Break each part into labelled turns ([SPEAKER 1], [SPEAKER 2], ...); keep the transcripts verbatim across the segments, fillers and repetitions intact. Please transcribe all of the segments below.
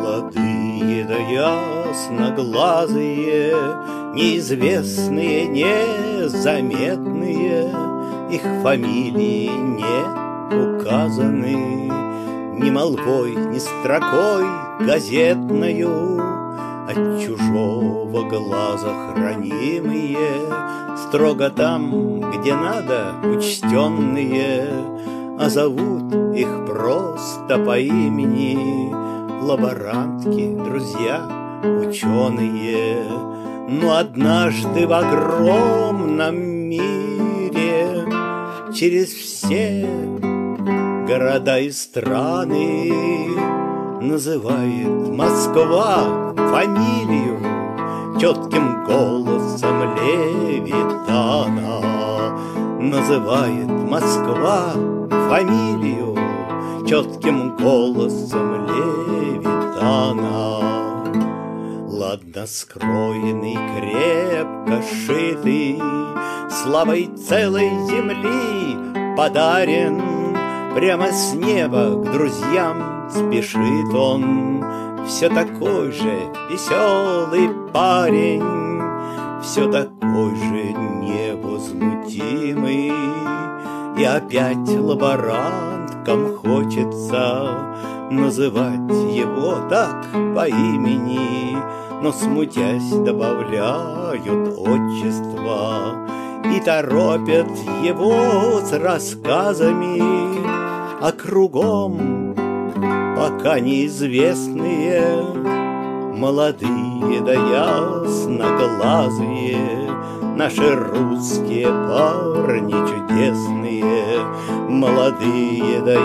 [SPEAKER 1] Молодые да ясноглазые, неизвестные, незаметные, их фамилии не указаны ни молвой, ни строкой газетною, от чужого глаза хранимые, строго там, где надо, учтенные, а зовут их просто по имени лаборантки, друзья, ученые. Но однажды в огромном мире через все города и страны называет Москва фамилию четким голосом Левитана. Называет Москва фамилию четким голосом Левитана. Ладно скроенный, крепко сшитый, славой целой земли подарен, прямо с неба к друзьям спешит он. Все такой же веселый парень, все такой же невозмутимый. И опять лаборанткам хочется называть его так по имени, но, смутясь, добавляют отчество и торопят его с рассказами, а кругом пока неизвестные молодые да ясноглазые наши русские парни чудесные. Молодые да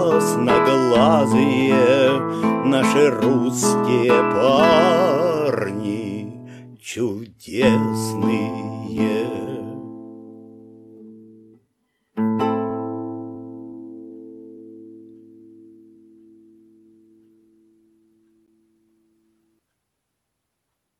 [SPEAKER 1] ясноглазые наши русские парни чудесные.